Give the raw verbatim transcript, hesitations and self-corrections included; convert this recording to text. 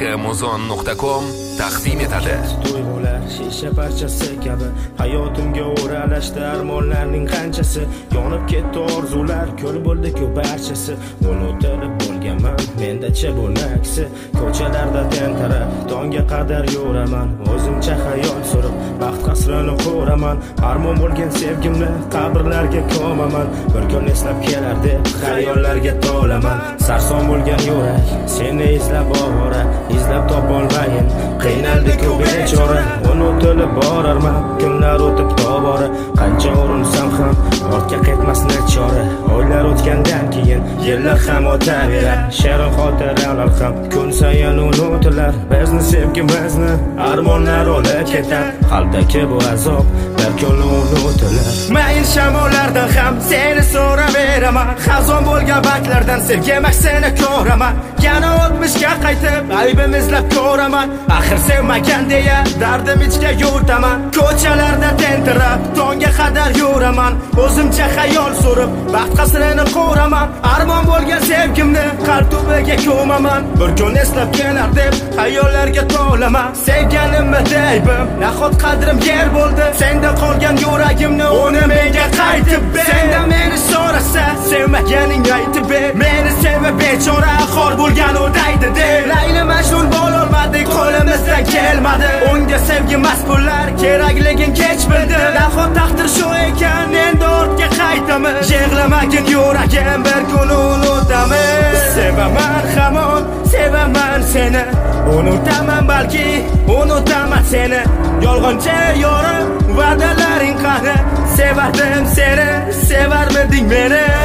muzon nuqta com taqdim etadi. Tuyg'ular shisha parchasi kabi hayotimga o'ralashdi armonlarning qanchasi, yonib ketdi orzular, ko'l bo'ldi ko'p barchasi. Unutilib bo'lganman mendacha bo'lmaksi, ko'chalarda tentirab tongga qadar yuraman, o'zimcha xayol surib baxt qasrini quraman. Armon bo'lgan sevgimni qabrlarga ko'maman, bir kun eslab kelar deb xayollarga to'laman. Sarson bo'lgan yurak seni izlab ovora, izlab topolmayin qiynaldi ko'p bechora. Unutilib borarman kunlar o'tib tobora, qancha urinsam ham ortga qaytmasni chora. Oylar o'tgandan keyin yillar ham o'taverar, shirin xotiralar ham kun sayin unutilar. Bizni sevgimizni armonlar olib ketar, qalbdagi bu azob bir kun unutilar. Mayin shamollardan ham seni so'raveraman, xazon bo'lgan vaqtlardan sevgi maksini ko'raman. Yana o'tmishga qaytib aybim izlab ko'raman, axir sevmagan deya dardim ichga yurtaman. Ko'chalarda tentirab tongga qadar yuraman, o'zimcha xayol surib baxt qasrini quraman. Armon bo'lgan sevgimni qalb tubiga ko'maman, bir kun eslab kelar deb xayollarga to'laman. Sevganimni deybim nahot qadrim yer bo'ldi, senda qolgan yuragimni uni menga qaytib ber. Senda meni so'rasa sevmaganing aytib ber, meni sevib bechora xor bo'lgan o'daydi de. Layli Majnun bo'lolmadik, qo'limizdan kelmadi. Unga sevgi mas'ullar kerakligin kech bildi. Nahot taqdir shu ekan, endi ortga qaytamiz. Yig'lamagin yuragim, bir kun unutamiz. Sevaman hamon, sevaman seni, unutaman balki, unutaman seni. Yolg'onchi yorim, va'dalaring qani, sevardim seni, sevarmiding meni?